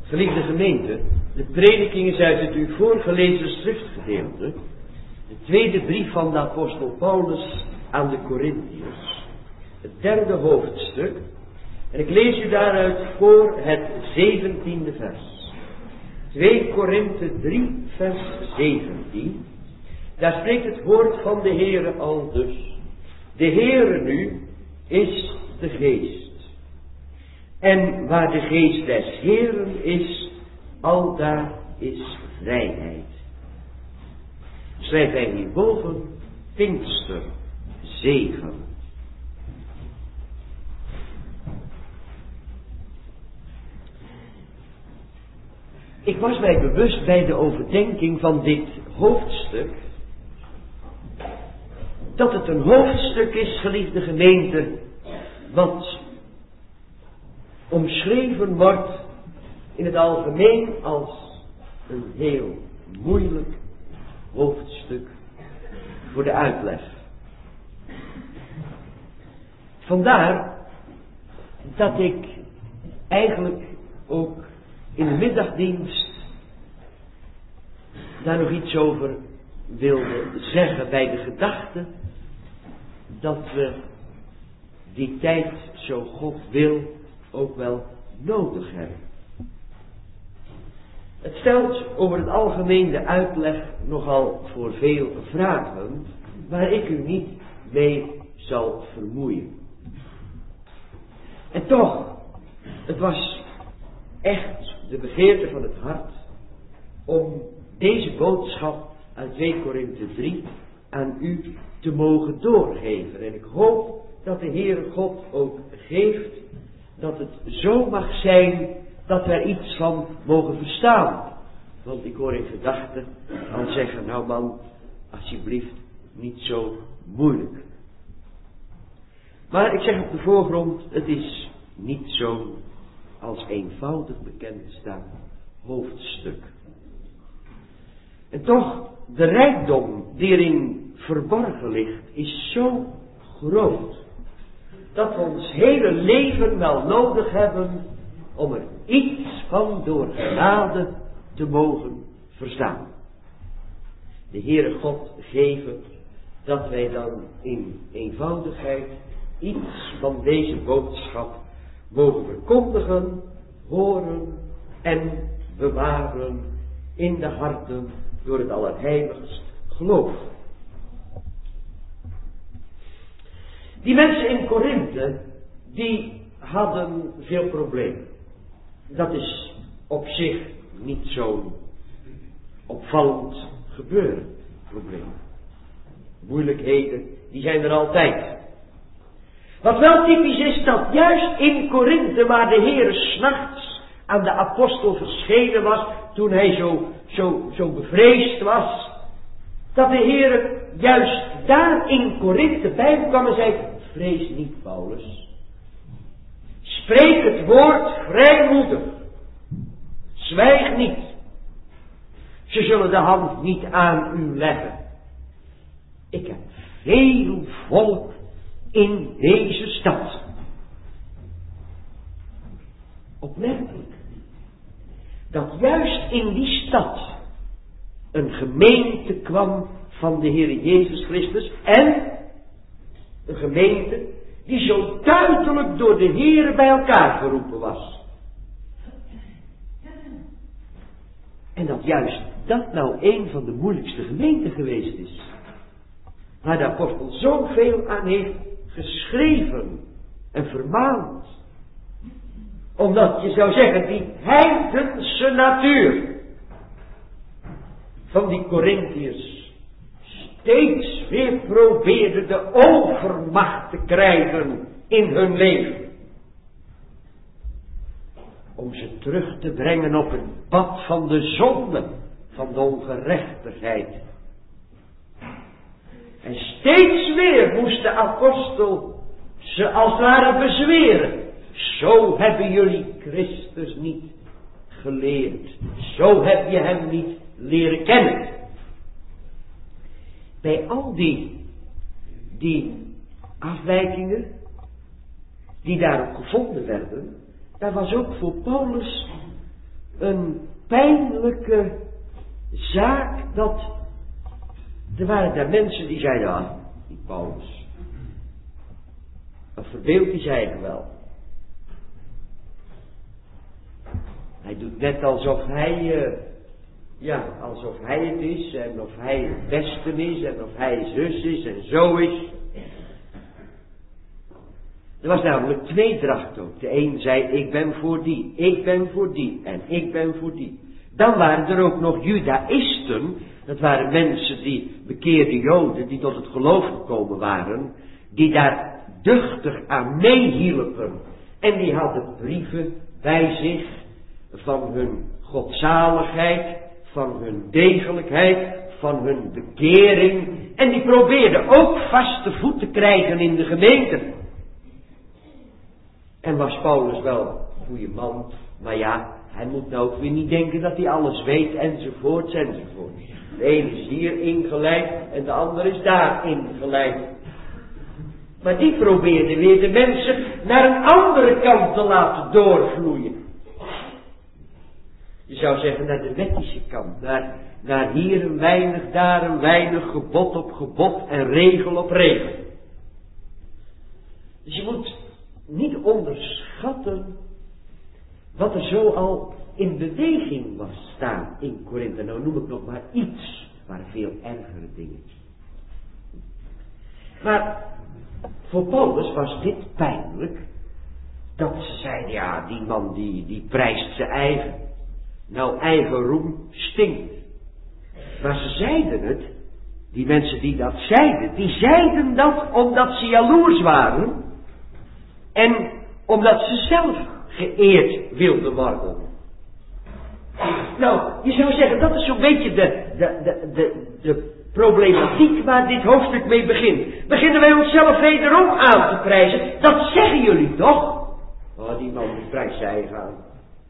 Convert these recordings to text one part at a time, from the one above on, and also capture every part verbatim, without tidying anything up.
Geliefde gemeente, de prediking is uit het u voorgelezen schriftgedeelte, de tweede brief van de apostel Paulus aan de Korintiërs, het derde hoofdstuk, en ik lees u daaruit voor het zeventiende vers. twee Korinthe drie vers zeventien, daar spreekt het woord van de Heere al dus. De Heere nu is de Geest. En waar de Geest des Heeren is, aldaar is vrijheid. Schrijft hij hierboven, Pinkster, zegen. Ik was mij bewust bij de overdenking van dit hoofdstuk, dat het een hoofdstuk is, geliefde gemeente, wat omschreven wordt in het algemeen als een heel moeilijk hoofdstuk voor de uitleg. Vandaar dat ik eigenlijk ook in de middagdienst daar nog iets over wilde zeggen, bij de gedachte dat we die tijd, zo God wil, ook wel nodig hebben. Het stelt over het algemeen de uitleg nogal voor veel vragen, waar ik u niet mee zal vermoeien. En toch, het was echt de begeerte van het hart om deze boodschap uit twee Korinthe drie aan u te mogen doorgeven. En ik hoop dat de Heere God ook geeft dat het zo mag zijn dat we er iets van mogen verstaan. Want ik hoor in gedachten al zeggen, nou man, alsjeblieft, niet zo moeilijk. Maar ik zeg op de voorgrond, het is niet zo als eenvoudig bekend staand hoofdstuk. En toch, de rijkdom die erin verborgen ligt, is zo groot, dat we ons hele leven wel nodig hebben om er iets van door genade te mogen verstaan. De Heere God geven dat wij dan in eenvoudigheid iets van deze boodschap mogen verkondigen, horen en bewaren in de harten door het allerheiligst geloof. Die mensen in Korinthe, die hadden veel problemen. Dat is op zich niet zo'n opvallend gebeuren, probleem. Moeilijkheden, die zijn er altijd. Wat wel typisch is, dat juist in Korinthe, waar de Heer 's nachts aan de apostel verschenen was, toen hij zo, zo, zo bevreesd was, dat de Heer juist daar in Korinthe bij hem kwam en zei, vrees niet, Paulus. Spreek het woord vrijmoedig. Zwijg niet. Ze zullen de hand niet aan u leggen. Ik heb veel volk in deze stad. Opmerkelijk. Dat juist in die stad een gemeente kwam van de Heer Jezus Christus en een gemeente die zo duidelijk door de Heer bij elkaar geroepen was. En dat juist dat nou een van de moeilijkste gemeenten geweest is. Waar de apostel zoveel aan heeft geschreven en vermaand. Omdat je zou zeggen, die heidense natuur van die Korintiërs steeds weer probeerde de overmacht te krijgen in hun leven. Om ze terug te brengen op het pad van de zonde, van de ongerechtigheid. En steeds weer moest de apostel ze als het ware bezweren. Zo hebben jullie Christus niet geleerd. Zo heb je hem niet leren kennen. Bij al die, die afwijkingen die daarop gevonden werden, daar was ook voor Paulus een pijnlijke zaak dat er waren daar mensen die zeiden, ah, die Paulus, wat verbeeldt hij zich eigenlijk wel? Hij doet net alsof hij, uh, ja, alsof hij het is en of hij het beste is en of hij zus is en zo is. Er was namelijk tweedracht ook. De een zei, ik ben voor die, ik ben voor die en ik ben voor die. Dan waren er ook nog judaïsten, dat waren mensen die, bekeerde joden, die tot het geloof gekomen waren, die daar duchtig aan meehielpen. En die hadden brieven bij zich van hun godzaligheid, van hun degelijkheid, van hun bekering. En die probeerden ook vaste voet te krijgen in de gemeente. En was Paulus wel een goede man, maar ja, hij moet nou ook weer niet denken dat hij alles weet, enzovoorts, enzovoorts. De ene is hier ingeleid en de ander is daar ingeleid. Maar die probeerde weer de mensen naar een andere kant te laten doorvloeien. Je zou zeggen naar de wettische kant, naar, naar hier een weinig, daar een weinig, gebod op gebod en regel op regel. Dus je moet niet onderschatten wat er zo al in beweging was staan in Korinthe. Nou noem ik nog maar iets, maar veel ergere dingen. Maar voor Paulus was dit pijnlijk, dat ze zeiden, ja, die man die, die prijst zijn eigen. Nou, eigen roem stinkt. Maar ze zeiden het, die mensen die dat zeiden, die zeiden dat omdat ze jaloers waren en omdat ze zelf geëerd wilden worden. Nou, je zou zeggen, dat is zo'n beetje de, de, de, de, de problematiek waar dit hoofdstuk mee begint. Beginnen wij onszelf wederom aan te prijzen? Dat zeggen jullie toch? Oh, die man die prijst zijn eigen aan.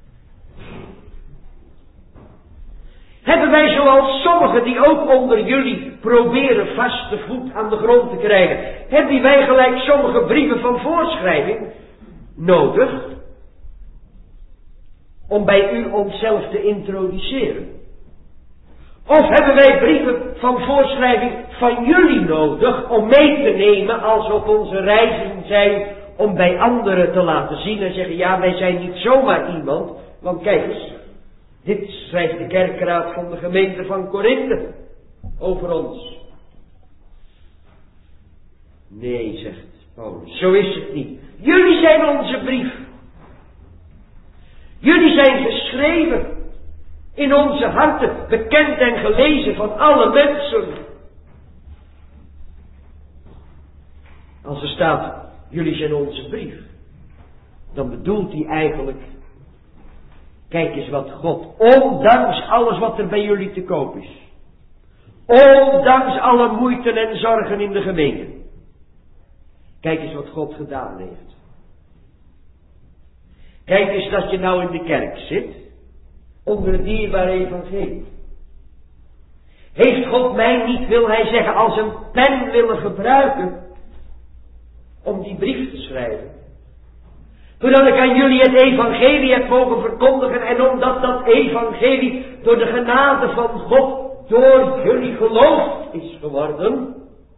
Hebben wij zoals sommigen die ook onder jullie proberen vaste voet aan de grond te krijgen, hebben wij gelijk sommige brieven van voorschrijving nodig om bij u onszelf te introduceren? Of hebben wij brieven van voorschrijving van jullie nodig om mee te nemen als we op onze reizen zijn, om bij anderen te laten zien en zeggen, ja, wij zijn niet zomaar iemand, want kijk eens, dit schrijft de kerkraad van de gemeente van Korinthe over ons. Nee, zegt Paulus, zo is het niet. Jullie zijn onze brief. Jullie zijn geschreven in onze harten, bekend en gelezen van alle mensen. Als er staat, jullie zijn onze brief, dan bedoelt hij eigenlijk, kijk eens wat God, ondanks alles wat er bij jullie te koop is, ondanks alle moeite en zorgen in de gemeente, kijk eens wat God gedaan heeft. Kijk eens dat je nou in de kerk zit, onder het dierbare evangelie. Heeft God mij niet, wil hij zeggen, als een pen willen gebruiken om die brief te schrijven? Zodat ik aan jullie het evangelie heb mogen verkondigen en omdat dat evangelie door de genade van God door jullie geloofd is geworden.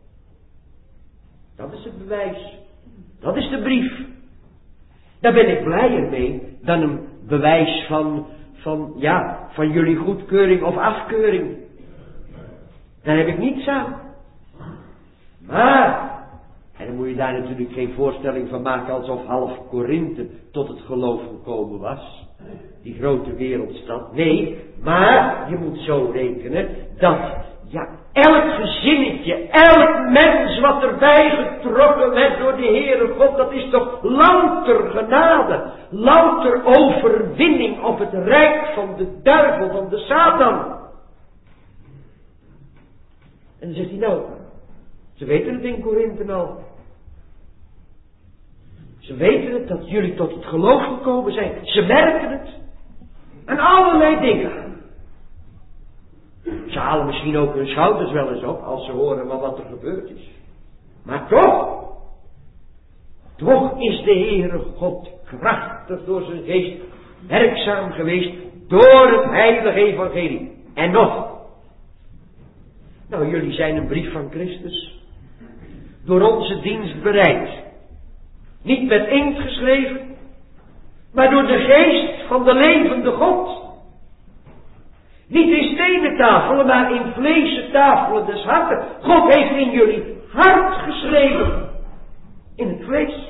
Dat is het bewijs. Dat is de brief. Daar ben ik blijer mee dan een bewijs van, van, ja, van jullie goedkeuring of afkeuring. Daar heb ik niets aan. Maar, en dan moet je daar natuurlijk geen voorstelling van maken alsof half Korinthe tot het geloof gekomen was. Die grote wereldstad. Nee, maar je moet zo rekenen dat, ja, elk gezinnetje, elk mens wat erbij getrokken werd door de Heere God, dat is toch louter genade, louter overwinning op het rijk van de duivel, van de Satan. En dan zegt hij nou, ze weten het in Korinthe al. Ze weten het dat jullie tot het geloof gekomen zijn. Ze merken het. En allerlei dingen. Ze halen misschien ook hun schouders wel eens op als ze horen wat er gebeurd is. Maar toch, toch is de Heere God krachtig door zijn geest werkzaam geweest Door het heilige evangelie. En nog. Nou, jullie zijn een brief van Christus. Door onze dienst bereid. Niet met inkt geschreven. Maar door de geest van de levende God. Niet in stenen tafelen, maar in vleesen tafelen des harten. God heeft in jullie hart geschreven. In het vlees.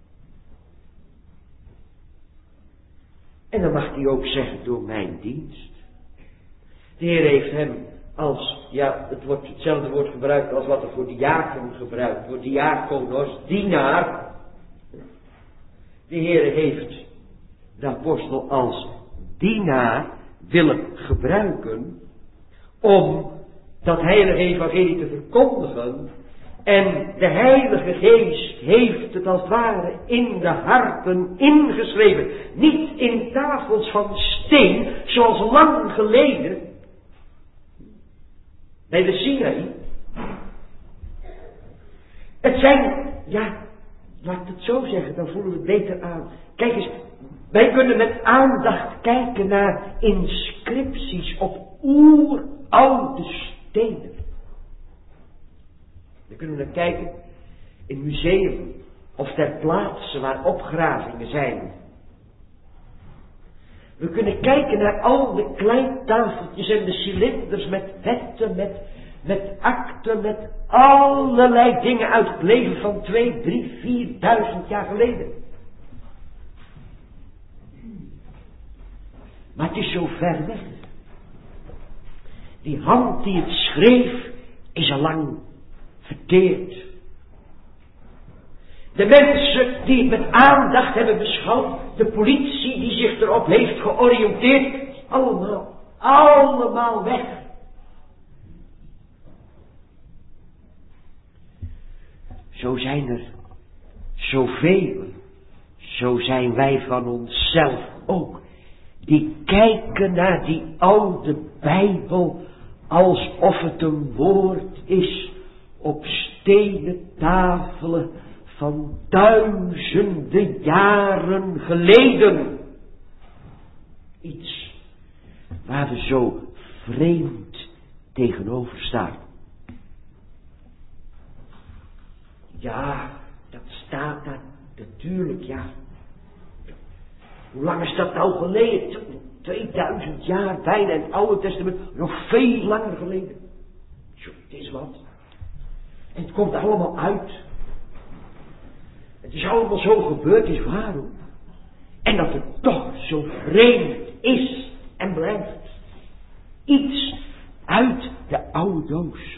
En dan mag hij ook zeggen door mijn dienst. De Heer heeft hem als, ja, het wordt hetzelfde woord gebruikt als wat er voor diaken gebruikt wordt. Diakonos, dienaar. De Heer heeft de apostel als dienaar willen gebruiken om dat heilige evangelie te verkondigen. En de Heilige Geest heeft het als het ware in de harten ingeschreven. Niet in tafels van steen, zoals lang geleden bij de Sinaï. Het zijn, ja, laat ik het zo zeggen, dan voelen we het beter aan. Kijk eens, wij kunnen met aandacht kijken naar inscripties op oeroude stenen. Dan kunnen we naar kijken in het museum of ter plaatse waar opgravingen zijn. We kunnen kijken naar al de kleitafeltjes en de cilinders met wetten, met, met akten, met allerlei dingen uit het leven van twee, drie, vierduizend jaar geleden. Maar het is zo ver weg. Die hand die het schreef is al lang verteerd. De mensen die het met aandacht hebben beschouwd, de politie die zich erop heeft georiënteerd, allemaal, allemaal weg. Zo zijn er zoveel, zo zijn wij van onszelf ook, die kijken naar die oude Bijbel alsof het een woord is op stenen tafelen van duizenden jaren geleden. Iets waar we zo vreemd tegenover staan. Ja, dat staat daar natuurlijk, ja. Hoe lang is dat nou geleden? tweeduizend jaar bijna in het Oude Testament. Nog veel langer geleden. Zo, het is wat. En het komt allemaal uit. Het is allemaal zo gebeurd, is waarom? En dat het toch zo vreemd is en blijft. Iets uit de oude doos.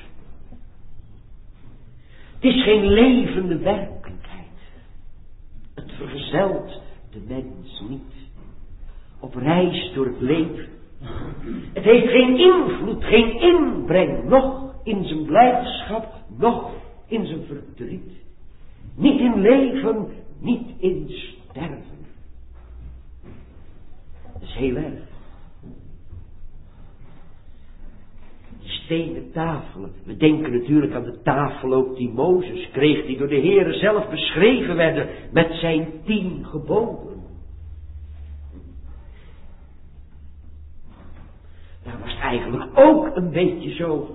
Het is geen levende werkelijkheid. Het vergezelt de mens niet. Op reis door het leven. Het heeft geen invloed, geen inbreng, nog in zijn blijdschap, nog in zijn verdriet. Niet in leven, niet in sterven. Dat is heel erg. Die stenen tafelen. We denken natuurlijk aan de tafel ook die Mozes kreeg, die door de Heere zelf beschreven werden met zijn tien geboden. Daar was het eigenlijk ook een beetje zo.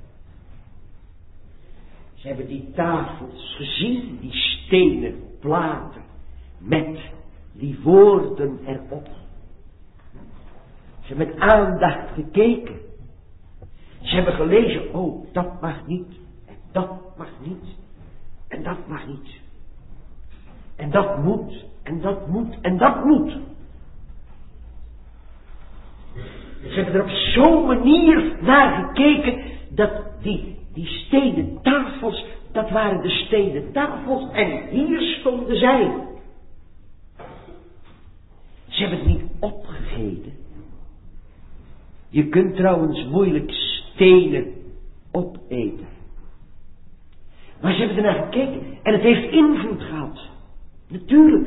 Ze hebben die tafels gezien, die stenen platen, met die woorden erop. Ze hebben met aandacht gekeken. Ze hebben gelezen, oh, dat mag niet, en dat mag niet, en dat mag niet. En dat moet, en dat moet, en dat moet. Ze hebben er op zo'n manier naar gekeken, dat die, die stenen tafels, dat waren de stenen tafels, en hier stonden zij. Ze hebben het niet opgegeten. Je kunt trouwens moeilijk stenen opeten. Maar ze hebben ernaar gekeken, en het heeft invloed gehad. Natuurlijk.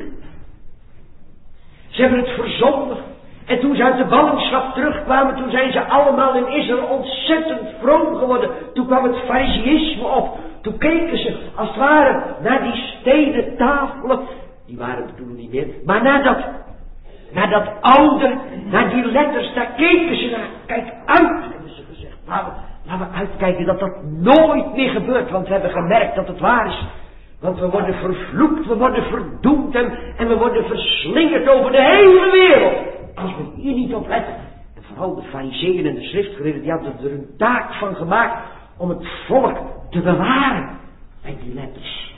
Ze hebben het verzondigd. En toen ze uit de ballingschap terugkwamen, toen zijn ze allemaal in Israël ontzettend vroom geworden. Toen kwam het fariseïsme op. Toen keken ze als het ware naar die stenen tafelen. Die waren er toen nog niet meer. Maar naar dat, naar dat oude, naar die letters, daar keken ze naar. Kijk uit, hebben ze gezegd. Laten we, laten we uitkijken dat dat nooit meer gebeurt, want we hebben gemerkt dat het waar is. Want we worden vervloekt, we worden verdoemd en, en we worden verslingerd over de hele wereld. Als we hier niet op letten. En vooral de farizeeën en de schriftgeleerden, die hadden er een taak van gemaakt om het volk te bewaren bij die letters.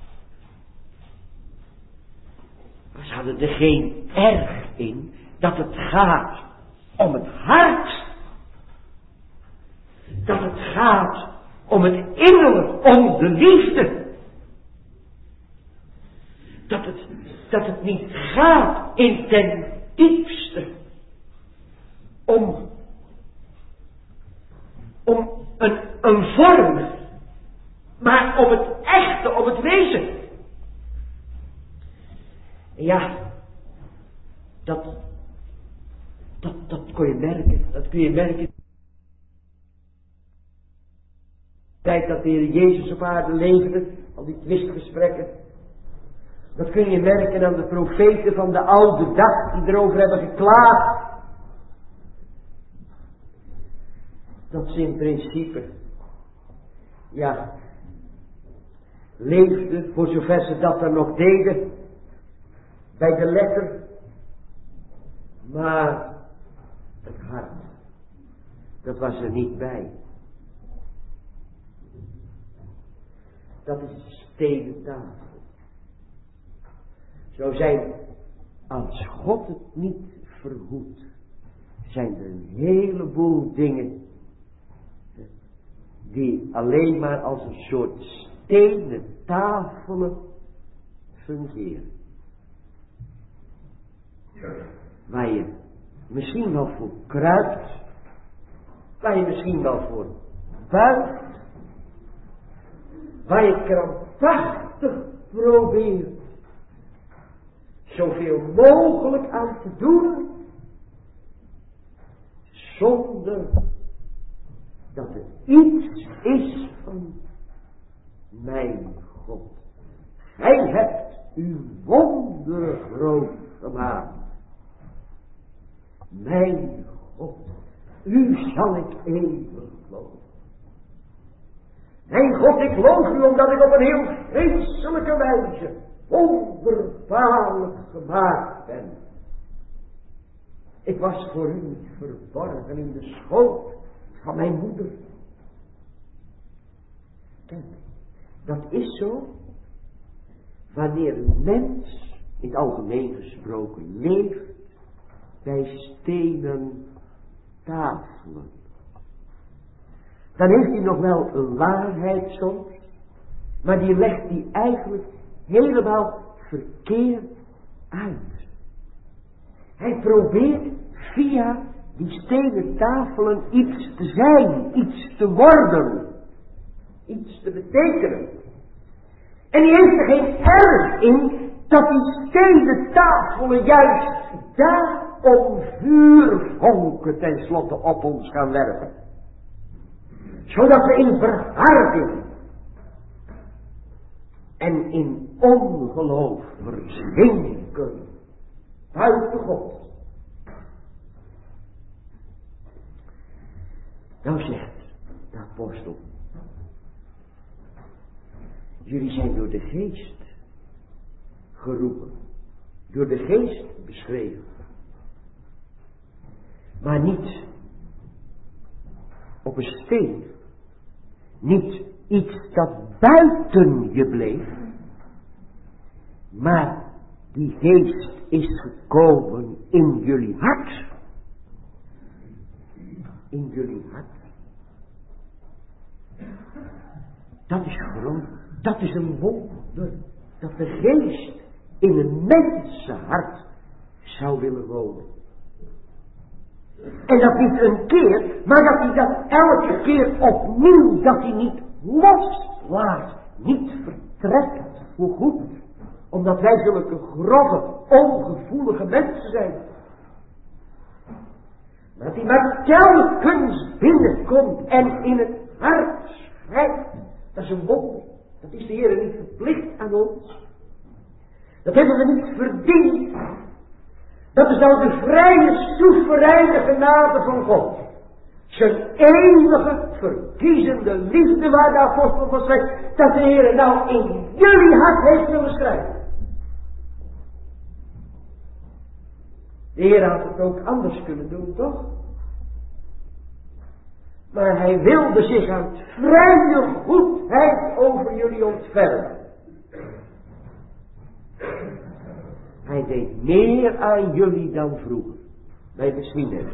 Maar ze hadden er geen erg in dat het gaat om het hart. Dat het gaat om het innerlijk, om de liefde. Dat het, dat het niet gaat in ten diepste om, om een, een vorm, maar om het echte, om het wezen. Ja, dat, dat, dat kun je merken, dat kun je merken. De tijd dat de Heer Jezus op aarde leefde, al die twistgesprekken. Dat kun je merken aan de profeten van de oude dag die erover hebben geklaagd. Dat ze in principe, ja, leefden, voor zover ze dat dan nog deden, bij de letter. Maar het hart, dat was er niet bij. Dat is de stenen tafel. Zo zijn, als God het niet verhoedt, zijn er een heleboel dingen die alleen maar als een soort stenen tafelen fungeren. Waar je misschien wel voor kruipt, waar je misschien wel voor buigt, waar je krampachtig probeert zoveel mogelijk aan te doen, zonder dat er iets is van mijn God. Gij hebt uw wonderen groot gemaakt. Mijn God, u zal ik eeuwig loven. Mijn God, ik loof u omdat ik op een heel vreselijke wijze wonderbaarlijk gemaakt ben. Ik was voor u niet verborgen in de schoot van mijn moeder. Kijk, dat is zo wanneer een mens, in het algemeen gesproken, leeft bij stenen tafelen. Dan heeft hij nog wel een waarheid soms, maar die legt hij eigenlijk helemaal verkeerd uit. Hij probeert via die stenen tafelen iets te zijn, iets te worden, iets te betekenen. En die heeft er geen erg in dat die stenen tafelen juist daarom vuurvonken tenslotte op ons gaan werpen. Zodat we in verharding en in ongeloof verzinken buiten God. Nou zegt de apostel, jullie zijn door de geest geroepen, door de geest beschreven, maar niet op een steen, niet iets dat buiten je bleef, maar die geest is gekomen in jullie hart. In jullie hart. Dat is groot. Dat is een wonder. Dat de geest in een mensenhart zou willen wonen. En dat niet een keer, maar dat hij dat elke keer opnieuw, dat hij niet loslaat, niet vertrekt voor goed. Omdat wij zulke grove, ongevoelige mensen zijn. Dat hij maar telkens binnenkomt en in het hart schrijft. Dat is een wonder. Dat is de Heer niet verplicht aan ons. Dat hebben we niet verdiend. Dat is nou de vrije, soevereine genade van God. Zijn eeuwige, verkiezende liefde waar de apostel van schrijft, dat de Heer nou in jullie hart heeft willen schrijven. De Heer had het ook anders kunnen doen, toch? Maar hij wilde zich aan het vrije goedheid over jullie ontfermen. Hij deed meer aan jullie dan vroeger. Wij misschien niet.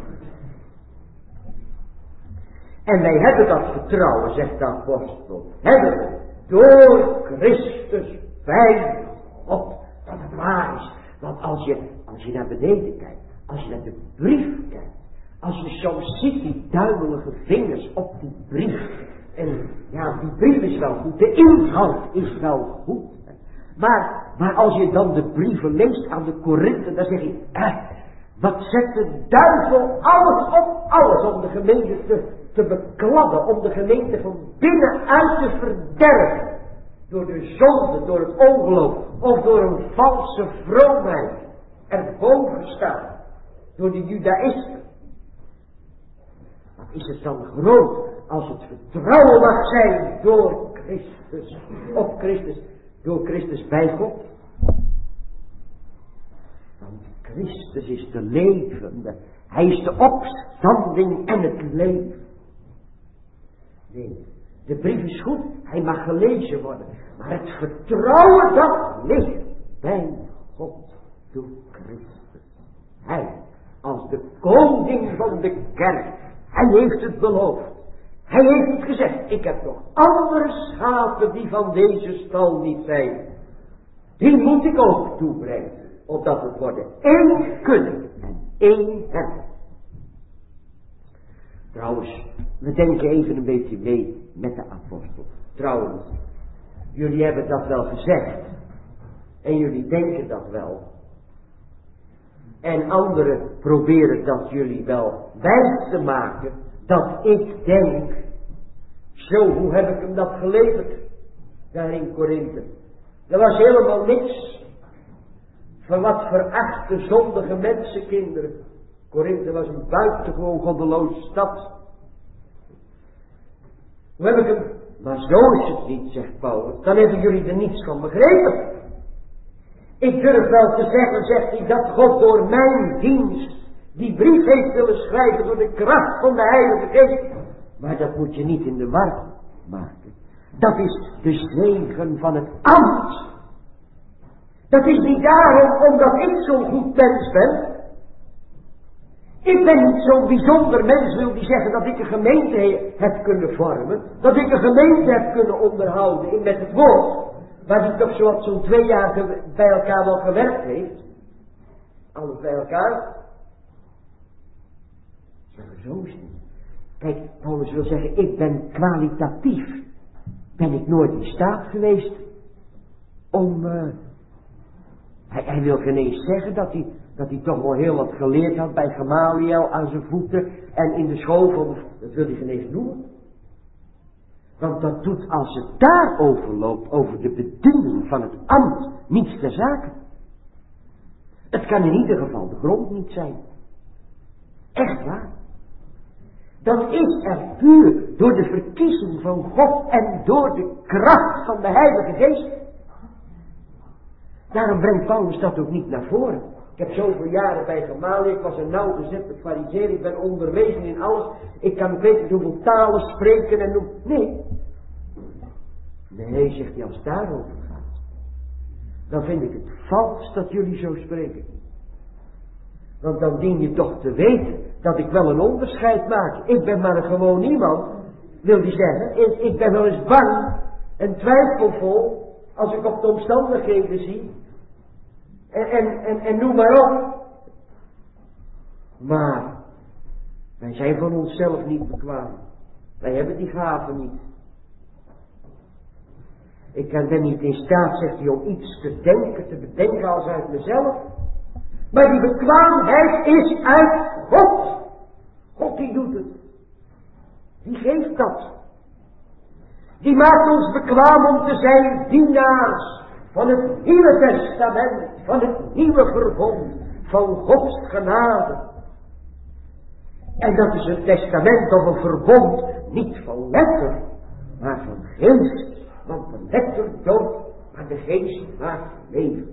En wij hebben dat vertrouwen, zegt de apostel. Hebben we door Christus bij God. Dat het waar is. Want als je, als je naar beneden kijkt. Als je naar de brief kijkt. Als je zo ziet die duimelige vingers op die brief. En ja, die brief is wel goed. De inhoud is wel goed. Maar, maar als je dan de brieven leest aan de Korinthe, dan zeg je, eh, wat zet de duivel alles op alles om de gemeente te, te bekladden, om de gemeente van binnenuit te verderven. Door de zonde, door het ongeloof, of door een valse vroomheid erboven staan. Door de judaïsten. Wat is het dan groot als het vertrouwen mag zijn door Christus, op Christus. Door Christus bij God. Want Christus is de levende. Hij is de opstanding en het leven. Nee, de brief is goed. Hij mag gelezen worden. Maar het vertrouwen dat ligt bij God door Christus. Hij, als de koning van de kerk. Hij heeft het beloofd. Hij heeft het gezegd, ik heb nog andere schapen die van deze stal niet zijn. Die moet ik ook toebrengen, opdat het worden één kunnen en één hebben. Trouwens, we denken even een beetje mee met de apostel. Trouwens, jullie hebben dat wel gezegd. En jullie denken dat wel. En anderen proberen dat jullie wel wijs te maken. Dat ik denk, zo, hoe heb ik hem dat geleverd? Daar in Korinthe. Er was helemaal niks van wat verachte zondige mensenkinderen. Korinthe was een buitengewoon goddeloze stad. Hoe heb ik hem? Maar zo is het niet, zegt Paulus. Dan hebben jullie er niets van begrepen. Ik durf wel te zeggen, zegt hij, dat God door mijn dienst die brief heeft willen schrijven door de kracht van de Heilige Geest. Maar dat moet je niet in de war maken. Dat is de zegen van het ambt. Dat is niet daarom omdat ik zo'n goed mens ben. Ik ben niet zo'n bijzonder mens, wil die zeggen dat ik een gemeente heb kunnen vormen. Dat ik een gemeente heb kunnen onderhouden in met het woord. Waar die toch zo zo'n twee jaar bij elkaar wel gewerkt heeft. Alles bij elkaar. Zo is het. Kijk, Paulus wil zeggen, ik ben kwalitatief. Ben ik nooit in staat geweest om... Uh, hij, hij wil geen eens zeggen dat hij, dat hij toch wel heel wat geleerd had bij Gamaliel aan zijn voeten en in de school van... Dat wil hij geen eens noemen. Want dat doet als het daarover loopt, over de bediening van het ambt, niets ter zake. Het kan in ieder geval de grond niet zijn. Echt waar. Dat is er puur door de verkiezing van God en door de kracht van de Heilige Geest. Daarom brengt Paulus dat ook niet naar voren. Ik heb zoveel jaren bij Gamaliel, ik was een nauwgezette farizeer, ik ben onderwezen in alles. Ik kan ik weet niet hoeveel talen spreken en noem. Nee. Nee, zegt hij, als het daarover gaat, dan vind ik het vals dat jullie zo spreken. Want dan dien je toch te weten dat ik wel een onderscheid maak. Ik ben maar een gewoon iemand, wil die zeggen. Ik ben wel eens bang en twijfelvol als ik op de omstandigheden zie. En, en, en, en noem maar op. Maar wij zijn van onszelf niet bekwaam. Wij hebben die gaven niet. Ik ben niet in staat, zegt hij, om iets te denken, te bedenken als uit mezelf. Maar die bekwaamheid is uit God. God die doet het. Die geeft dat. Die maakt ons bekwaam om te zijn dienaars van het Nieuwe Testament, van het Nieuwe Verbond, van Gods genade. En dat is een testament of een verbond, niet van letter, maar van geest. Want de letter doodt, maar de geest maakt leven.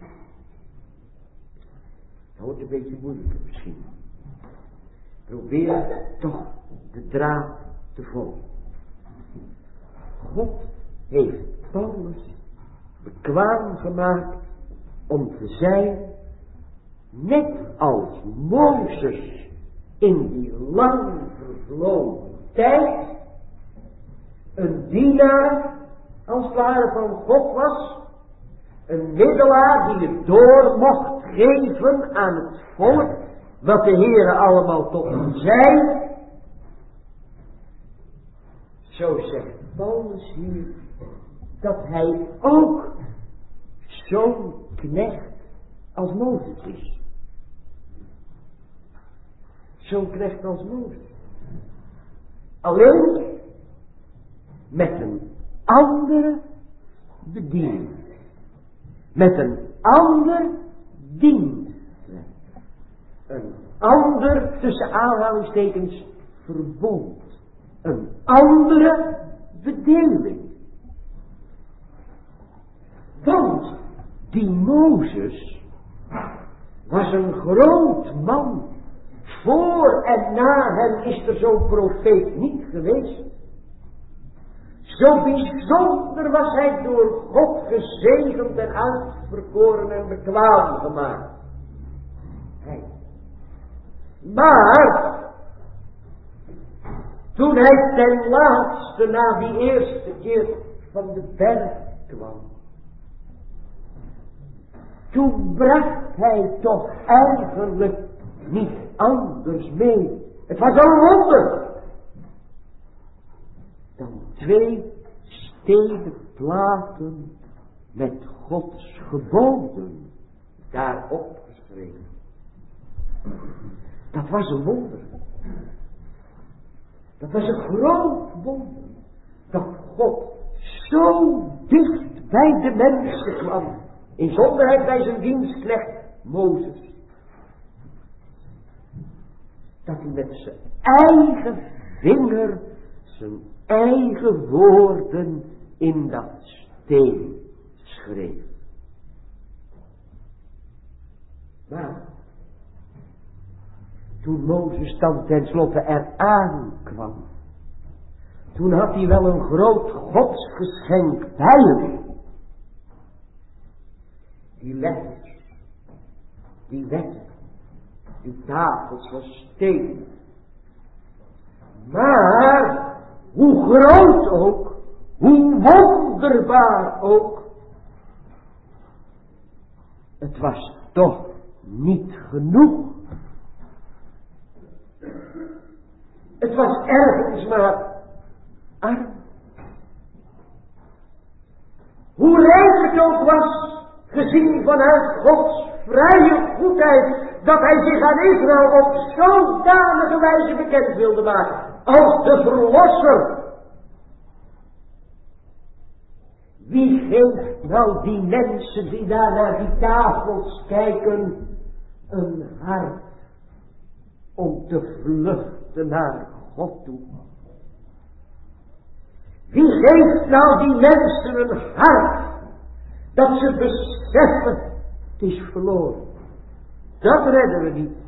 Dat wordt een beetje moeilijker misschien. Probeer toch de draad te volgen. God heeft Paulus bekwaam gemaakt om te zijn, net als Mozes in die lang vervlogen tijd, een dienaar als het ware van God was, een middelaar die het door mocht geven aan het volk, wat de Heere allemaal tot hem zei. Zo zegt Paulus hier, dat hij ook zo'n knecht als Mozes is. Zo'n knecht als Mozes. Alleen met een andere bediening. Met een ander dienst. Een ander, tussen aanhalingstekens, verbond. Een andere bedeling. Want die Mozes was een groot man. Voor en na hem is er zo'n profeet niet geweest. Zo bijzonder was hij door God gezegend en uitverkoren en bekwaam gemaakt. Hij. Maar toen hij ten laatste na die eerste keer van de berg kwam, toen bracht hij toch eigenlijk niet anders mee. Het was een wonder. Dan twee stenen platen met Gods geboden daarop geschreven. Dat was een wonder. Dat was een groot wonder. Dat God zo dicht bij de mensen kwam. Inzonderheid bij zijn dienstknecht Mozes. Dat hij met zijn eigen vinger zijn eigen woorden in dat steen schreef. Maar toen Mozes dan tenslotte eraan kwam, toen had hij wel een groot godsgeschenk bij hem. Die letters, die wetten, die tafels van steen. Maar hoe groot ook, hoe wonderbaar ook, het was toch niet genoeg. Het was ergens maar arm. Hoe rijk het ook was, gezien vanuit Gods vrije goedheid, dat hij zich aan Israël op zodanige wijze bekend wilde maken, als de verlosser. Wie geeft nou die mensen die daar naar die tafels kijken, een hart om te vluchten naar God toe? Wie geeft nou die mensen een hart dat ze beseffen, het is verloren. Dat redden we niet.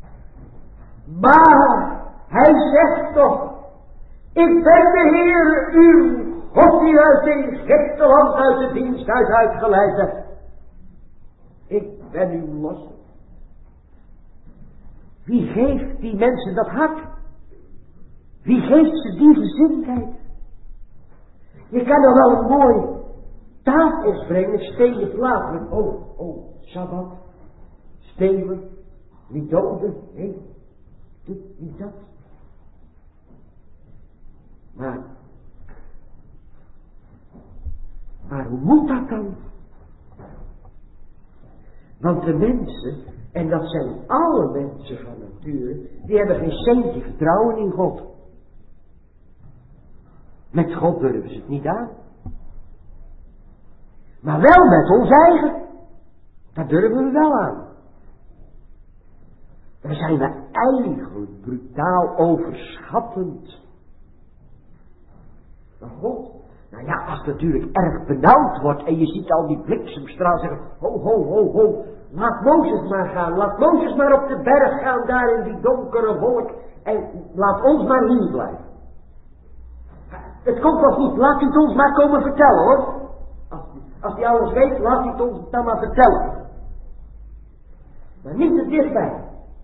Maar hij zegt toch, ik ben de Heer uw God die uit Egypte land uit het diensthuis uitgeleid hebt. Ik ben uw losser. Wie geeft die mensen dat hart? Wie geeft ze die gezindheid? Je kan er wel een mooi tafels brengen, stenen platen. Oh, oh, Sabbat, stelen, niet doden, nee, doe niet dat. Maar, maar hoe moet dat dan? Want de mensen, en dat zijn alle mensen van nature, die hebben geen centje vertrouwen in God. Met God durven ze het niet aan. Maar wel met ons eigen. Dat durven we wel aan. Daar zijn we eigenlijk brutaal overschattend. Maar God, nou ja, als het natuurlijk erg benauwd wordt en je ziet al die bliksemstraal zeggen, ho, ho, ho, ho, laat Mozes maar gaan, laat Mozes maar op de berg gaan, daar in die donkere wolk, en laat ons maar hier blijven. Het komt nog niet, laat hij het ons maar komen vertellen hoor. Als, als hij alles weet, laat hij het ons dan maar vertellen. Maar niet te dichtbij.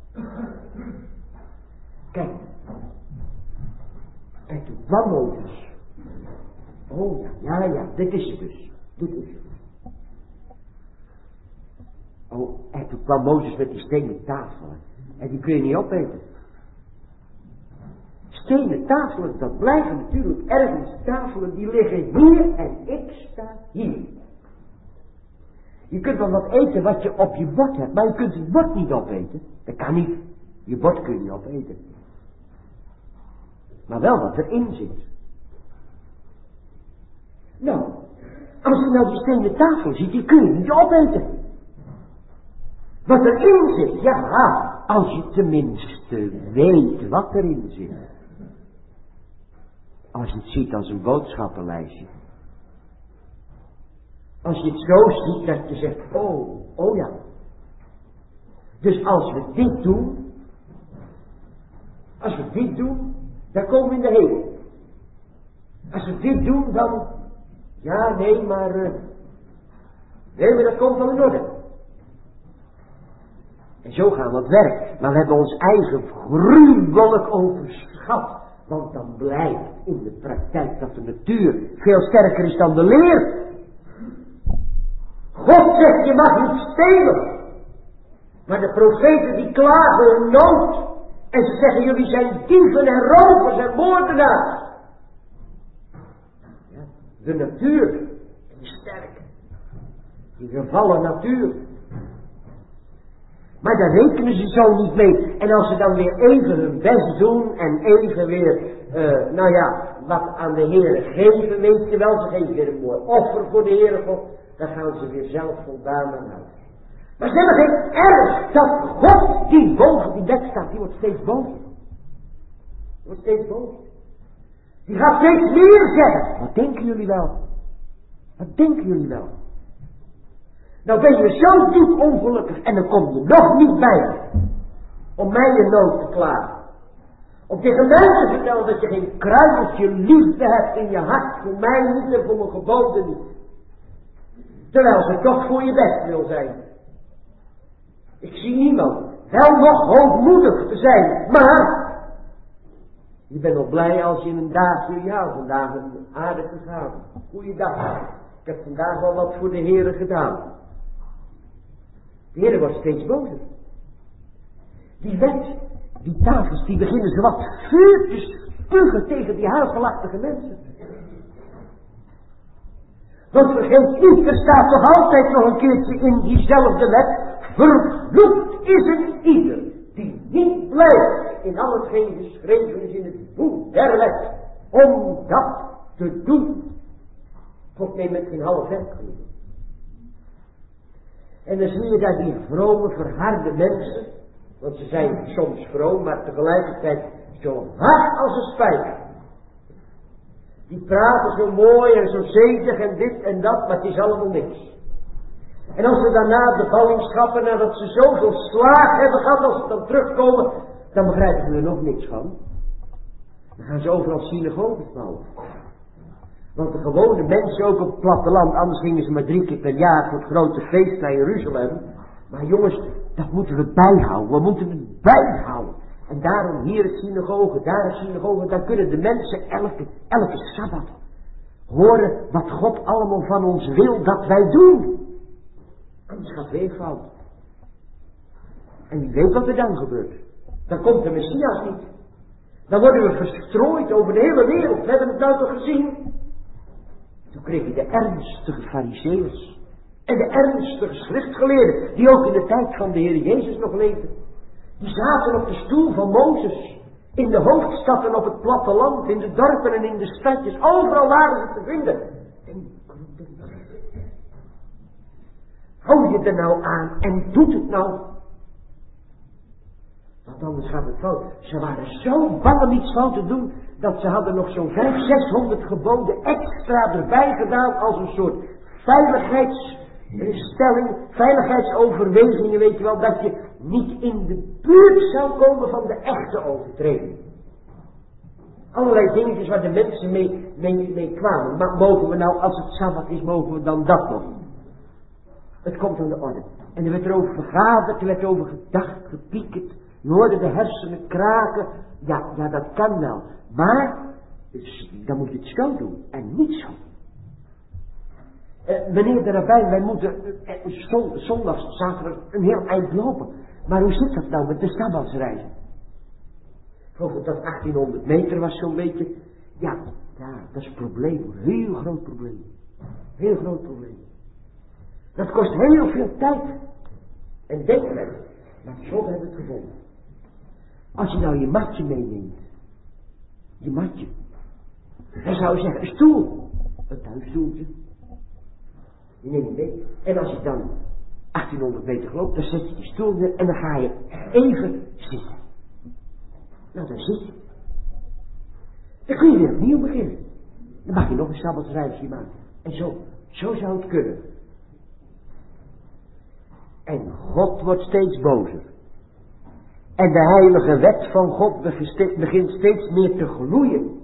Kijk. En toen kwam Mozes. Oh ja, ja, ja, dit is het dus. Dit is het. Oh, en toen kwam Mozes met die stenen tafelen. En die kun je niet opeten. Stenen tafelen, dat blijven natuurlijk ergens tafelen, die liggen hier en ik sta hier. Je kunt wel wat eten wat je op je bord hebt, maar je kunt het bord niet opeten. Dat kan niet. Je bord kun je niet opeten. Maar wel wat erin zit. Nou, als je nou die stenen tafel ziet, die kun je niet opeten. Wat erin zit, ja, als je tenminste weet wat erin zit. Als je het ziet als een boodschappenlijstje. Als je het zo ziet dat je zegt, oh, oh ja. Dus als we dit doen, als we dit doen, dan komen we in de hemel. Als we dit doen, dan, ja, nee, maar, uh, nee, maar dat komt wel in orde. En zo gaan we het werk. Maar we hebben ons eigen gruwelijk overschat. Want dan blijkt in de praktijk dat de natuur veel sterker is dan de leer. God zegt, je mag niet stelen. Maar de profeten die klagen hun nood. En ze zeggen, jullie zijn dieven en rovers en moordenaars. Ja, de natuur is sterk. Die gevallen natuur. Maar daar rekenen ze zo niet mee. En als ze dan weer even hun best doen en even weer, uh, nou ja, wat aan de Heere geven, weet je wel, ze geven weer een mooi offer voor de Heere God, dan gaan ze weer zelf voldaan naar huis. Maar ze hebben geen erg dat God die boven die bed staat, die wordt steeds boven. Die wordt steeds boven. Die gaat steeds meer zeggen. Wat denken jullie wel? Wat denken jullie wel? Nou ben je zo diep ongelukkig en dan kom je nog niet bij om mij je nood te klagen. Om tegen mij te vertellen dat je geen kruimeltje liefde hebt in je hart voor mij niet en voor mijn geboden niet. Terwijl ze toch voor je best wil zijn. Ik zie niemand wel nog hoogmoedig te zijn, maar je bent nog blij als je een dagje, ja, vandaag een aardige avond. Goeiedag. Ik heb vandaag wel wat voor de Heere gedaan. De Heer wordt steeds bozer. Die wet, die tafels, die beginnen zo wat vuur te spugen tegen die hazelachtige mensen. Want vergeet niet, er staat toch altijd nog een keertje in diezelfde wet. Vervloekt is een ieder die niet blijft in al hetgeen geschreven is in het boek der wet. Om dat te doen. God neemt met geen half werk genoeg. En dan zie je daar die vrome, verharde mensen. Want ze zijn soms vroom, maar tegelijkertijd zo hard als een spijker. Die praten zo mooi en zo zedig en dit en dat, maar het is allemaal niks. En als ze daarna de ballingschappen, nadat ze zoveel slaag hebben gehad, als ze dan terugkomen, dan begrijpen ze er nog niks van. Dan gaan ze overal synagoges bouwen. Want de gewone mensen ook op het platteland, anders gingen ze maar drie keer per jaar voor het grote feest naar Jeruzalem. Maar jongens, dat moeten we bijhouden. We moeten het bijhouden. En daarom hier het synagoge, daar het synagoge, dan kunnen de mensen elke, elke Sabbat horen wat God allemaal van ons wil dat wij doen. Anders gaat het weer fout. En wie weet wat er dan gebeurt. Dan komt de Messias niet. Dan worden we verstrooid over de hele wereld. We hebben het nou toch gezien. Toen kreeg je de ernstige fariseeërs. En de ernstige schriftgeleerden. Die ook in de tijd van de Heer Jezus nog leefden. Die zaten op de stoel van Mozes. In de hoofdstad en op het platteland. In de dorpen en in de stadjes. Overal waren ze te vinden. En hou je er nou aan en doet het nou. Want anders gaat het fout. Ze waren zo bang om iets fout te doen, dat ze hadden nog zo'n vijfhonderd, zeshonderd geboden extra erbij gedaan als een soort veiligheidsstelling, veiligheidsoverwegingen, weet je wel, dat je niet in de buurt zou komen van de echte overtreding. Allerlei dingetjes waar de mensen mee, mee, mee kwamen. Maar mogen we nou, als het Sabbat is, mogen we dan dat nog? Het komt aan de orde. En er werd erover vergaderd, er werd over gedacht, gepiekerd. Je hoorde de hersenen kraken. Ja, ja, dat kan wel. Maar, dan moet je het zo doen. En niet zo. Uh, meneer de rabbijn, wij moeten uh, zon, zondags, zaterdag een heel eind lopen. Maar hoe zit dat nou met de Sabbatsreizen? Ik geloof dat dat achttienhonderd meter was zo'n beetje. Ja, ja, dat is een probleem. Een heel groot probleem. Heel groot probleem. Dat kost heel veel tijd. En denkwerk. Maar God heeft het gevonden. Als je nou je matje meeneemt. Je matje. Dan zou je zeggen, een stoel. Een tuinstoeltje. Je neemt het mee. En als je dan achttienhonderd meter loopt, dan zet je je stoel neer en dan ga je even zitten. Nou, dan zit je. Dan kun je weer opnieuw beginnen. Dan mag je nog een sabbatsreisje maken. En zo, zo zou het kunnen. En God wordt steeds bozer. En de heilige wet van God begint steeds meer te gloeien.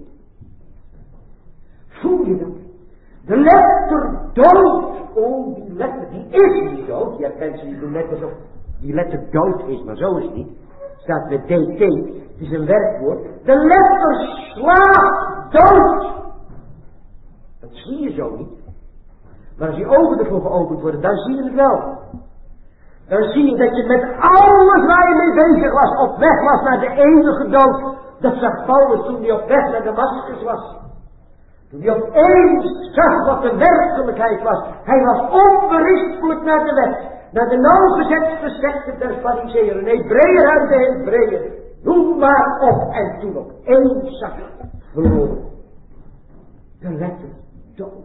Voel je dat? De letter dood. Oh, die letter, die is niet dood. Je hebt mensen die doen net alsof die letter dood is, maar zo is het niet. Staat met D T, het is een werkwoord. De letter slaat dood. Dat zie je zo niet. Maar als je ogen ervoor geopend worden, dan zie je het wel. Dan zie je dat je met alles waar je mee bezig was, op weg was naar de eeuwige dood. Dat zag Paulus toen hij op weg naar Damascus was. Toen hij opeens zag wat de werkelijkheid was. Hij was onberispelijk naar de wet. Naar de nauwgezette secte der Farizeeën. Nee, Hebreeën uit de Hebreeën. Noem maar op. En toen opeens zag verloren. De letter dood.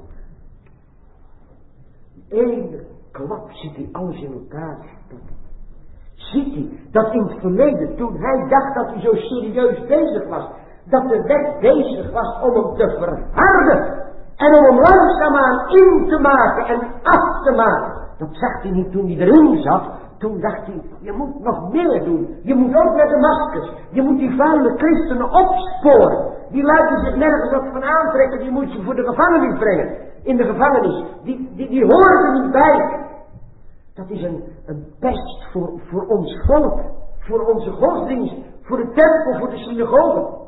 Ene klap ziet hij alles in elkaar. Ziet hij dat in het verleden, toen hij dacht dat hij zo serieus bezig was, dat de wet bezig was om hem te verharden en om hem langzaamaan in te maken en af te maken. Dat zag hij niet toen hij erin zat. Toen dacht hij, je moet nog meer doen. Je moet ook naar Damascus. Je moet die vuile christenen opsporen. Die laten zich nergens wat van aantrekken. Die moet je voor de gevangenis brengen. In de gevangenis. Die, die, die horen er niet bij. Dat is een, een pest voor, voor ons volk. Voor onze godsdienst. Voor de tempel, voor de synagogen.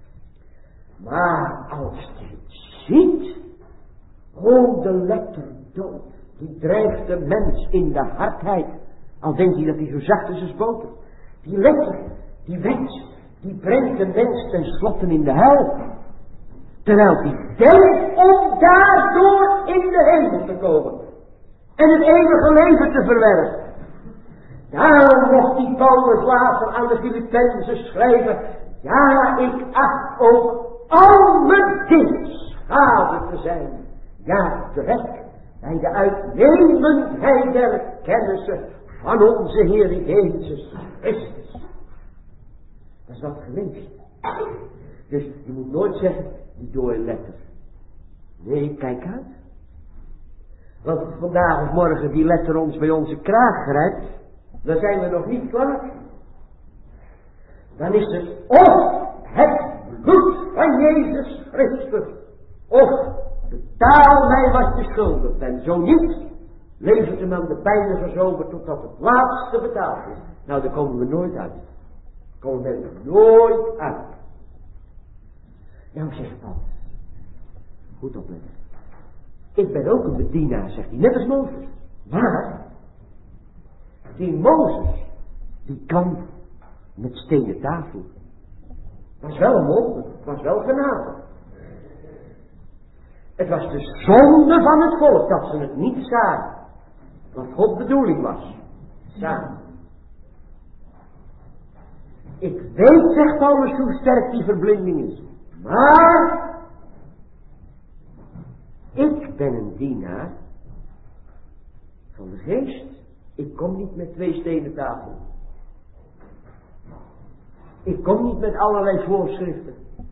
Maar als je het ziet. Oh, de letter dood. Die drijft de mens in de hardheid. Al denkt hij dat hij zo zacht is als boter. Die letter, die wet, die brengt de mens tenslotte in de hel. Terwijl hij denkt om daardoor in de hemel te komen. En het eeuwige leven te verwerven. Daarom mocht die Paulus later aan de Filippenzen schrijven. Ja, ik acht ook al mijn dingen schade te zijn. Ja, drek bij de uitnemendheid der kennissen van onze Heer Jezus Christus. Dat is wat geweest. Dus je moet nooit zeggen, die dode letter. Nee, kijk uit. Want als vandaag of morgen die letter ons bij onze kraag grijpt, dan zijn we nog niet klaar. Dan is het of het bloed van Jezus Christus, of betaal mij wat je schuldig bent. Zo niet, levert hem aan de pijnigers over totdat het laatste betaald is. Nou, daar komen we nooit uit. Daar komen we er nooit uit. Nou, zegt Paulus. Goed opletten. Ik ben ook een bedienaar, zegt hij, net als Mozes. Maar, die Mozes, die kan met stenen tafel. Was wel een wonder, was wel genade. Het was de zonde van het volk dat ze het niet zagen. Wat Gods bedoeling was. Samen. Ik weet, zegt Paulus, hoe sterk die verblinding is. Maar ik ben een dienaar van de geest. Ik kom niet met twee stenen tafel. Ik kom niet met allerlei voorschriften.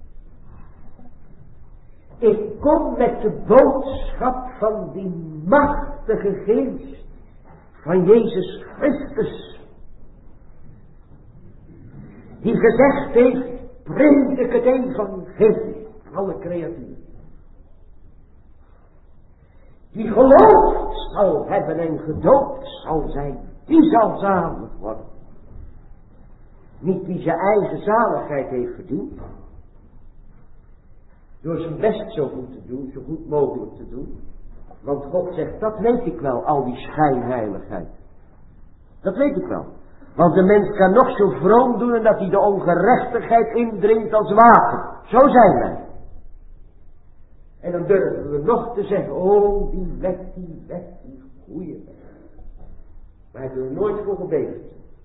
Ik kom met de boodschap van die machtige geest van Jezus Christus. Die gezegd heeft, predik het evangelie aan alle creaturen. Die geloofd zal hebben en gedoopt zal zijn, die zal zalig worden. Niet die zijn eigen zaligheid heeft verdiend. Door zijn best zo goed te doen, zo goed mogelijk te doen. Want God zegt, dat weet ik wel, al die schijnheiligheid. Dat weet ik wel. Want de mens kan nog zo vroom doen en dat hij de ongerechtigheid indringt als water. Zo zijn wij. En dan durven we nog te zeggen, oh die wet, die wet, die goeie wet. Maar hij heeft er nooit voor gebeden.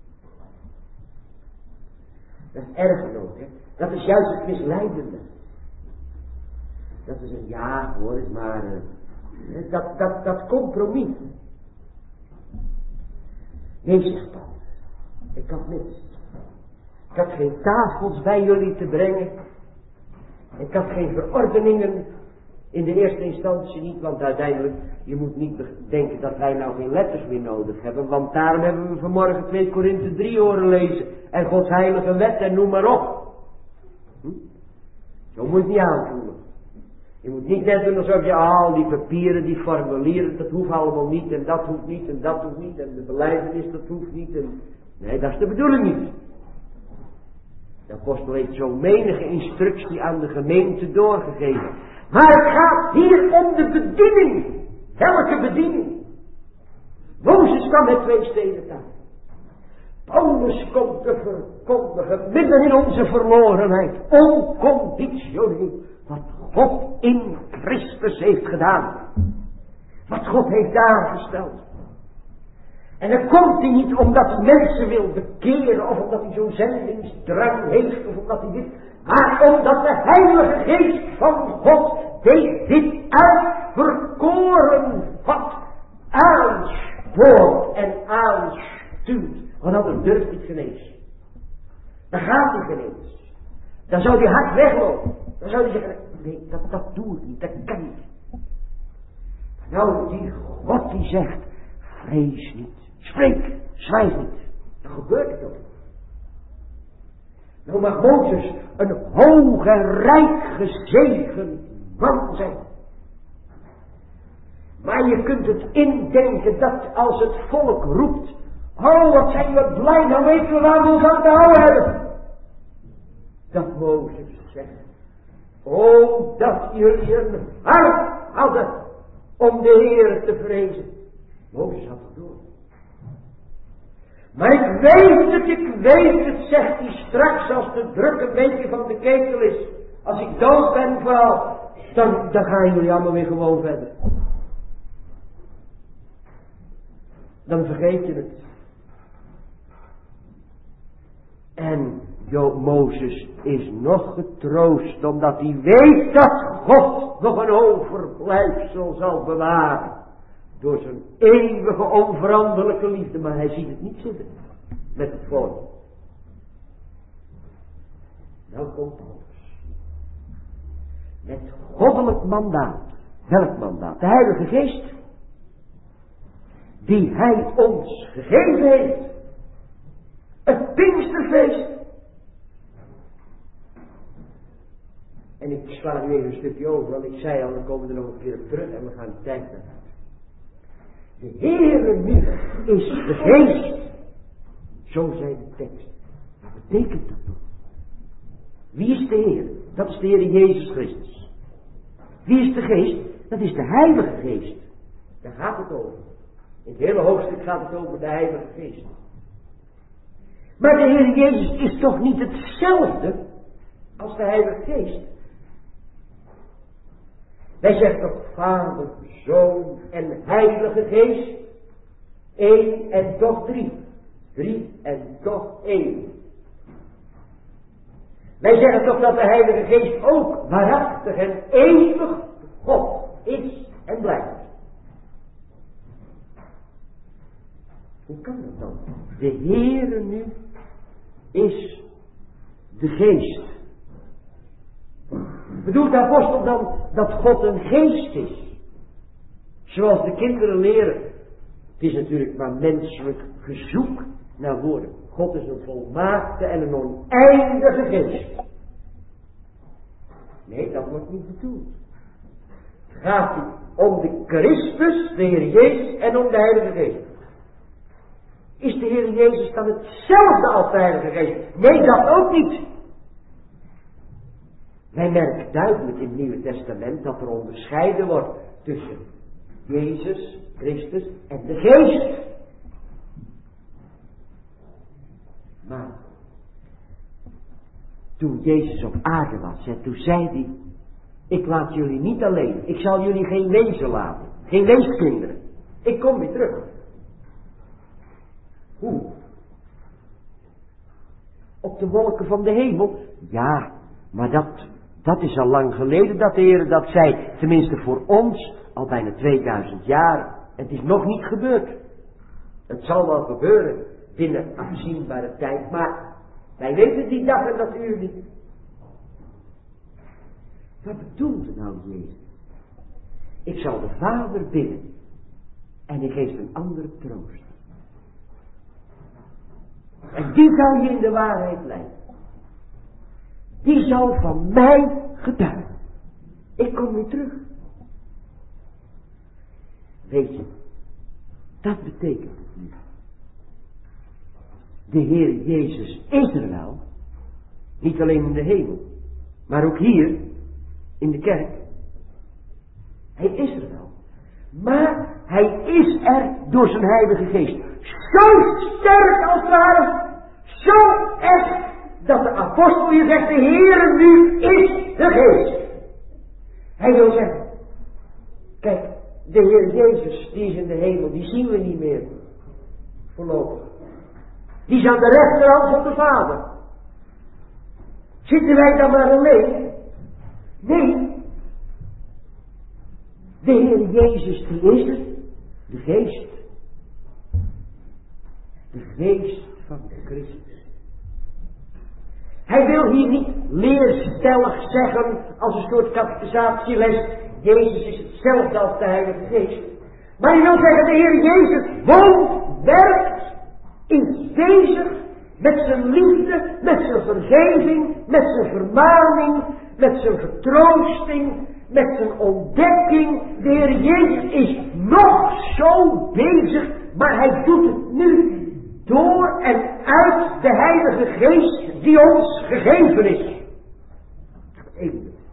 Dat is erg genoeg, hè. Dat is juist het misleidende. Dat is een ja hoor, maar uh, dat, dat, dat compromis. Nee, zegt Paulus. Ik had niks. Ik had geen tafels bij jullie te brengen. Ik had geen verordeningen. In de eerste instantie niet, want uiteindelijk, je moet niet denken dat wij nou geen letters meer nodig hebben. Want daarom hebben we vanmorgen twee Korinthe drie horen lezen. En Gods heilige wet en noem maar op. Hm? Zo moet je het niet aanvoelen. Je moet niet net doen alsof je al die papieren, die formulieren, dat hoeft allemaal niet. En dat hoeft niet en dat hoeft niet. En de belijdenis, dat hoeft niet. En... Nee, dat is de bedoeling niet. De apostel heeft zo menige instructie aan de gemeente doorgegeven. Maar het gaat hier om de bediening. Welke bediening? Mozes kwam met twee steden aan. Paulus komt te verkondigen, midden in onze verlorenheid, onconditioneel, wat God in Christus heeft gedaan. Wat God heeft daargesteld. En dan komt hij niet omdat hij mensen wil bekeren, of omdat hij zo'n zendingsdrang heeft, of omdat hij dit, maar omdat de Heilige Geest van God deed dit uitverkoren wat aanspoort en aanstuurt. Want anders durft hij genezen. Dan gaat hij genezen. Dan zou hij hard weglopen. Dan zou hij zeggen, nee, dat, dat doe ik niet, dat kan niet. Nou, die God die zegt, vrees niet. Spreek, zwijg niet. Dan gebeurt het ook. Nou mag Mozes een hoog en rijk gezegend man zijn. Maar je kunt het indenken dat als het volk roept, oh wat zijn we blij, nou weten we waar we ons aan te houden hebben. Dat Mozes zegt, oh dat jullie een hart hadden om de Heer te vrezen. Mozes had het door. Maar ik weet het, ik weet het, zegt hij straks als de druk een beetje van de ketel is. Als ik dood ben vooral, dan, dan gaan jullie allemaal weer gewoon verder. Dan vergeet je het. En Jo, Mozes is nog getroost, omdat hij weet dat God nog een overblijfsel zal bewaren. Door zijn eeuwige onveranderlijke liefde. Maar hij ziet het niet zitten. Met het volk. Nou komt Paulus. Met goddelijk mandaat. Welk mandaat? De Heilige Geest. Die hij ons gegeven heeft. Het Pinksterfeest. En ik sla nu even een stukje over. Want ik zei al, dan komen we er nog een keer op terug. En we gaan de tijd naar uit. De Heere nu is de Geest. Zo zei de tekst. Wat betekent dat dan? Wie is de Heer? Dat is de Heer Jezus Christus. Wie is de Geest? Dat is de Heilige Geest. Daar gaat het over. In het hele hoofdstuk gaat het over de Heilige Geest. Maar de Heer Jezus is toch niet hetzelfde als de Heilige Geest? Wij zeggen toch Vader, Zoon en Heilige Geest. Eén en toch drie. Drie en toch één. Wij zeggen toch dat de Heilige Geest ook waarachtig en eeuwig God is en blijft. Hoe kan dat dan? De Heere nu is de geest. Bedoelt de apostel dan dat God een geest is? Zoals de kinderen leren. Het is natuurlijk maar menselijk gezoek naar woorden. God is een volmaakte en een oneindige geest. Nee, dat wordt niet bedoeld. Het gaat hier om de Christus, de Heer Jezus en om de Heilige Geest. Is de Heer Jezus dan hetzelfde als de Heilige Geest? Nee, dat ook niet. Wij merken duidelijk in het Nieuwe Testament dat er onderscheiden wordt tussen Jezus, Christus en de Geest. Maar toen Jezus op aarde was, en toen zei hij, ik laat jullie niet alleen, ik zal jullie geen wezen laten, geen weeskinderen. Ik kom weer terug. Hoe? Op de wolken van de hemel? Ja, maar dat, dat is al lang geleden dat de Heer dat zei. Tenminste voor ons, al bijna tweeduizend jaar. Het is nog niet gebeurd. Het zal wel gebeuren binnen afzienbare tijd, maar wij weten die dag en dat uur niet. Wat bedoelde nou Jezus? Ik zal de Vader bidden en hij geeft een andere troost. En die zal je in de waarheid leiden. Die zal van mij getuigen. Ik kom weer terug. Weet je, dat betekent het nu. De Heer Jezus is er wel. Niet alleen in de hemel. Maar ook hier. In de kerk. Hij is er wel. Maar hij is er door zijn Heilige Geest. Zo sterk als het ware. Zo echt. Dat de apostel hier zegt. De Heer nu is de Geest. Hij wil zeggen. Kijk. De Heer Jezus. Die is in de hemel. Die zien we niet meer. Voorlopig. Die is aan de rechterhand van de Vader. Zitten wij dan maar alleen? Nee. De Heer Jezus die is er. De Geest. De Geest van Christus. Hij wil hier niet leerstellig zeggen als een soort catechisatie-les. Jezus is hetzelfde als de Heilige Geest. Maar hij wil zeggen de Heer Jezus woont, werkt, is bezig met zijn liefde, met zijn vergeving, met zijn vermaning, met zijn vertroosting, met zijn ontdekking. De Heer Jezus is nog zo bezig, maar hij doet het nu door en uit de Heilige Geest die ons gegeven is. Dat betekent het.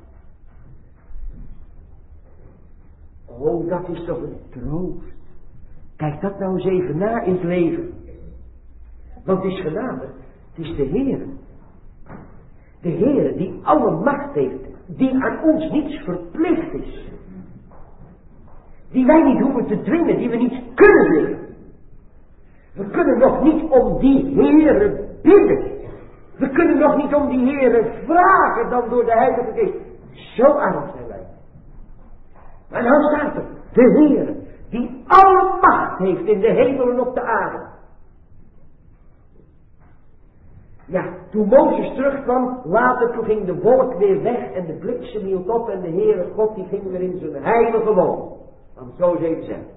Oh, dat is toch een troost. Kijk dat nou eens even na in het leven. Want het is genade. Het is de Heer. De Heer die alle macht heeft. Die aan ons niets verplicht is. Die wij niet hoeven te dwingen. Die we niet kunnen dwingen. We kunnen nog niet om die Heere bidden. We kunnen nog niet om die Heere vragen dan door de Heilige Geest. Zo arm zijn wij. Maar nou staat er. De Heere die alle macht heeft in de hemel en op de aarde. Ja, toen Mozes terugkwam, later toen ging de wolk weer weg en de bliksem hield op en de Heere God die ging weer in zijn heilige woon. Want zo is even zeggen.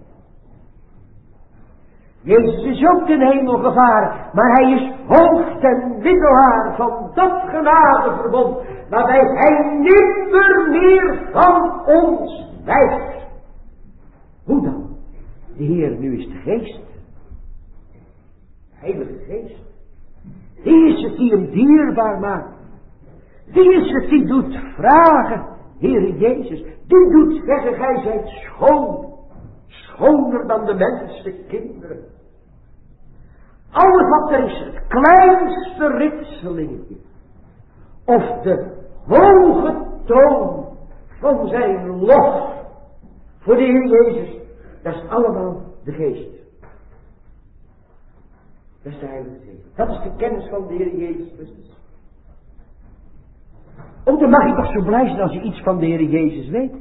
Jezus is ook ten hemel gevaren, maar hij is hoog ten middelaar van dat genadeverbond, waarbij hij nimmer meer van ons wijkt. Hoe dan? De Heer nu is de Geest. De Heilige Geest. Die is het die hem dierbaar maakt. Die is het die doet vragen. Heere Jezus. Die doet zeggen, gij zijt schoon. Schoner dan de mensen kinderen. Alles wat er is, het kleinste ritselingetje. Of de hoge toon van zijn lof. Voor de Heer Jezus. Dat is allemaal de Geest. Dat is de Heilige Geest. Dat is de kennis van de Heer Jezus Christus. Oh, dan mag je toch zo blij zijn als je iets van de Heer Jezus weet.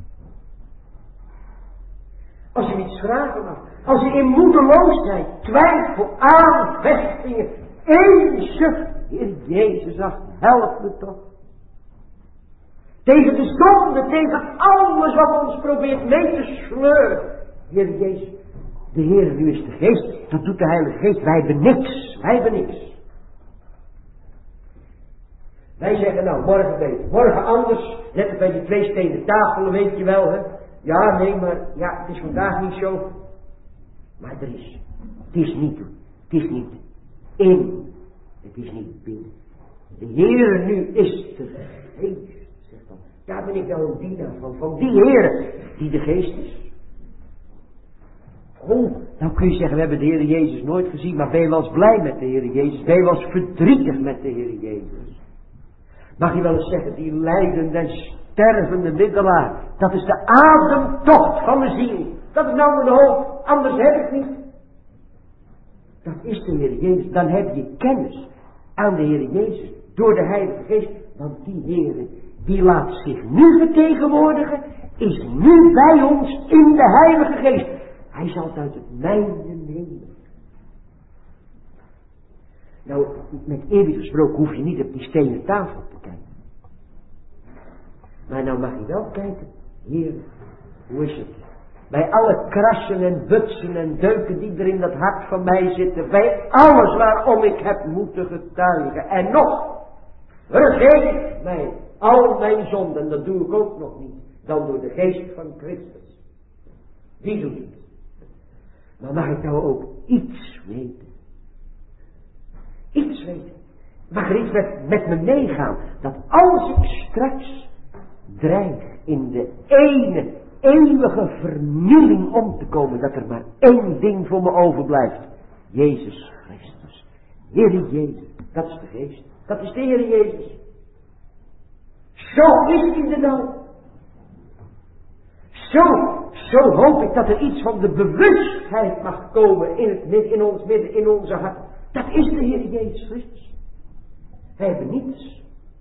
Als je iets vragen mag. Als je in moedeloosheid, twijfel, aanvechtingen, eenzucht, Heer Jezus, ach, help me toch. Tegen de zonde, tegen alles wat ons probeert mee te sleuren. Heer Jezus, de Heer nu is de Geest, dat doet de Heilige Geest. Wij hebben niks, wij hebben niks. Wij zeggen nou, morgen beter, morgen anders. Net als bij die twee stenen tafelen, weet je wel, hè. Ja, nee, maar ja, het is vandaag niet zo. Maar er is, het is niet, het is niet in, het is niet binnen. De Heer nu is de Geest, zegt dan. Daar ben ik nou een dienaar van, van die Heer die de Geest is. Oh, nou kun je zeggen, we hebben de Heer Jezus nooit gezien, maar ben je wel eens blij met de Heer Jezus? Ben je wel eens verdrietig met de Heer Jezus? Mag je wel eens zeggen, die lijdende en stervende middelaar, dat is de ademtocht van de ziel. Dat is nou mijn hoofd, anders heb ik niet. Dat is de Heer Jezus. Dan heb je kennis aan de Heer Jezus door de Heilige Geest. Want die Heer, die laat zich nu vertegenwoordigen, is nu bij ons in de Heilige Geest. Hij zal het uit het mijne nemen. Nou, met eerlijk gesproken hoef je niet op die stenen tafel te kijken. Maar nou mag je wel kijken, Heer, hoe is het? Bij alle krassen en butsen en deuken die er in dat hart van mij zitten. Bij alles waarom ik heb moeten getuigen. En nog, vergeef mij al mijn zonden. Dat doe ik ook nog niet. Dan door de geest van Christus. Die doet het. Maar mag ik nou ook iets weten? Iets weten. Mag er iets met, met me meegaan. Dat als ik straks dreig in de ene eeuwige vernieling om te komen, dat er maar één ding voor me overblijft. Jezus Christus. Heer Jezus. Dat is de Geest. Dat is de Heer Jezus. Zo is hij er nou. Zo, zo hoop ik dat er iets van de bewustheid mag komen in, het midden, in ons midden, in onze hart. Dat is de Heer Jezus Christus. Hij heeft niets.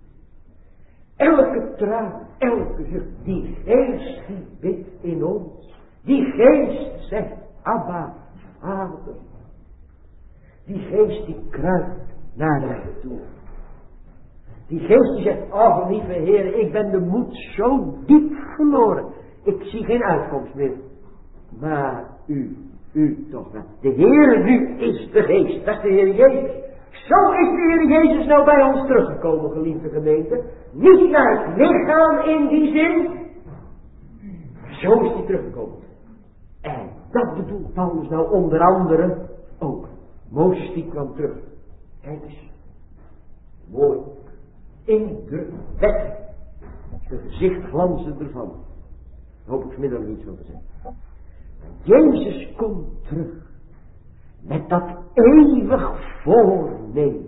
Elke traan, elke zucht, die geest die bidt in ons. Die geest zegt, Abba, Vader. Die geest die kruipt naar mij toe. Die geest die zegt, oh lieve Heer, ik ben de moed zo diep verloren. Ik zie geen uitkomst meer. Maar u, u toch wel. De Heer nu is de geest, dat is de Heer Jezus. Zo is de Heer Jezus nou bij ons teruggekomen, geliefde gemeente. Niet naar het lichaam in die zin. Zo is hij teruggekomen. En dat bedoelt Paulus nou onder andere ook. Mozes die kwam terug. Kijk eens. Mooi. Indrukwekkend. Zijn gezicht glansde ervan. Hoop ik vanmiddag niet zo te zeggen. Jezus komt terug. Met dat eeuwig voornemen.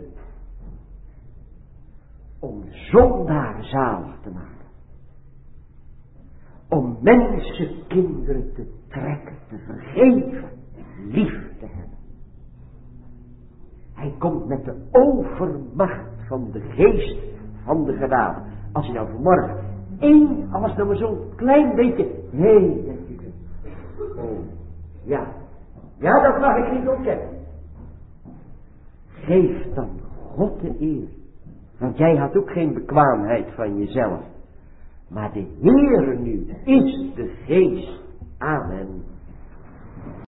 Om zondaar zalig te maken. Om mensenkinderen te trekken, te vergeven, lief te hebben. Hij komt met de overmacht van de geest van de genade. Als je nou vanmorgen één, als nou maar zo'n klein beetje, hé, denk je, oh, ja, ja, dat mag ik niet ontkennen. Geef dan God de eer. Want jij had ook geen bekwaamheid van jezelf. Maar de Heer nu is de geest. Amen.